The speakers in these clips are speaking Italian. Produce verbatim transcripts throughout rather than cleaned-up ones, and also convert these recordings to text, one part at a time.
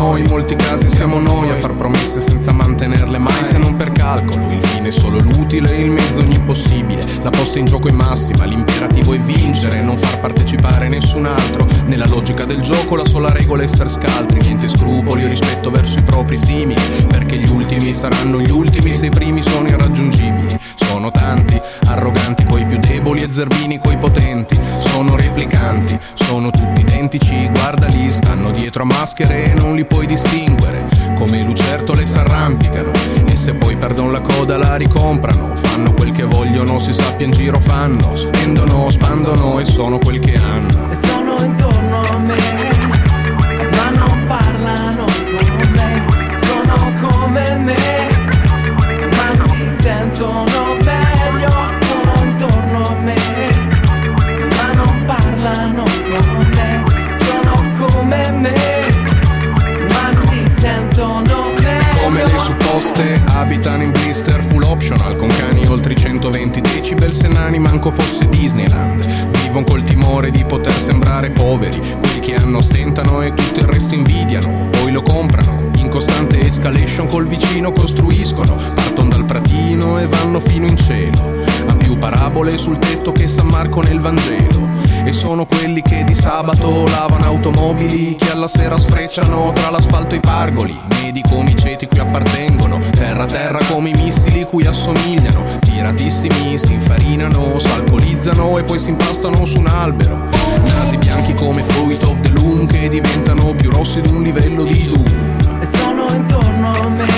no, in molti casi siamo noi a far promesse senza mantenerle mai, se non per calcolo. Il fine è solo l'utile, il mezzo ogni possibile. La posta in gioco è massima, l'imperativo è vincere, non far partecipare nessun altro. Nella logica del gioco la sola regola è essere scaltri, niente scrupoli o rispetto verso i propri simili, perché gli ultimi saranno gli ultimi se i primi sono irraggiungibili. Sono tanti, arroganti coi più deboli e zerbini coi potenti. Sono replicanti, sono tutti identici, guardali, stanno dietro a maschere e non li puoi distinguere. Come lucertole s'arrampicano e se poi perdono la coda la ricomprano. Fanno quel che vogliono, si sappia in giro fanno, spendono, spandono e sono quel che hanno. E sono intorno a me, ma non parlano con me. Sono come me, ma si sentono meglio. Sono intorno a me, ma non parlano con me. Sono come me, ma si sentono meglio. Come le supposte abitano in blister full optional, con cani oltre i centoventi decibel, se nani manco fosse Disneyland. Vivono col timore di poter sembrare poveri, quelli che hanno stentano e tutto il resto invidiano, poi lo comprano. In costante escalation col vicino costruiscono, partono dal pratino e vanno fino in cielo. Han più parabole sul tetto che San Marco nel Vangelo. E sono quelli che di sabato lavano automobili, che alla sera sfrecciano tra l'asfalto e i pargoli. Medi come i ceti cui appartengono, terra terra come i missili cui assomigliano. Tiratissimi si infarinano, s'alcolizzano e poi si impastano su un albero. Nasi bianchi come Fruit of the Loom, che diventano più rossi di un livello di Doom. E sono intorno a me,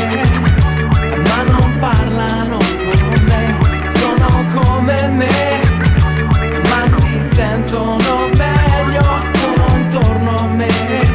ma non parlano con me. Sono come me, ma si sentono meglio. Sono intorno a me,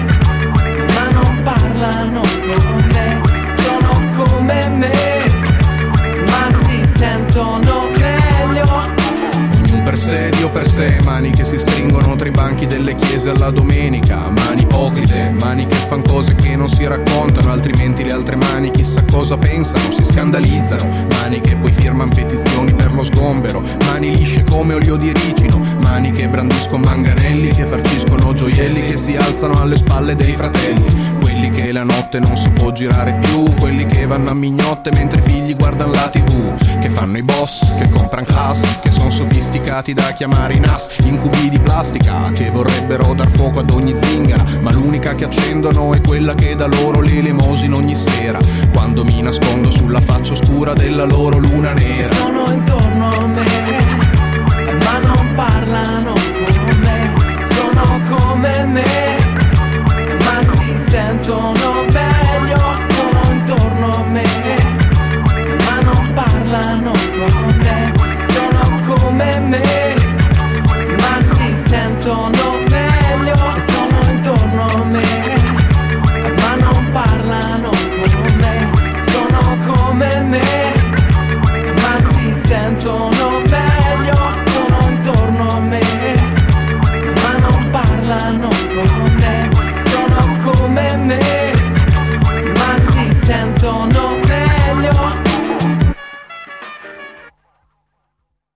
ma non parlano con me. Sono come me, ma si sentono meglio. Ognuno per sé, Dio per sé, mani che si stringono tra i banchi delle chiese alla domenica. Mani ipocrite, mani che fan cose che non si raccontano, altrimenti le altre mani chissà cosa pensano, si scandalizzano. Mani che poi firman petizioni per lo sgombero, mani lisce come olio di ricino. Mani che brandiscono manganelli, che farciscono gioielli, che si alzano alle spalle dei fratelli. Quelli che la notte non si può girare più, quelli che vanno a mignotte mentre i figli guardano la tivù. Che fanno i boss, che compran class, che sono sofisticati da chiamare i N A S. Incubi di plastica, che vorrebbero dar fuoco ad ogni zingara, ma l'unica che accendono è quella che dà loro l'elemosina ogni sera, quando mi nascondo sulla faccia oscura della loro luna nera. E sono intorno a me, ma non parlano con me. Sono come me, ma si sentono meglio. Sono intorno a me, ma non parlano con me. Sono come me, ma si sentono meglio. E sono intorno a me, ma non parlano con me. Sono come me, ma si sentono meglio. Sono intorno a me, ma non parlano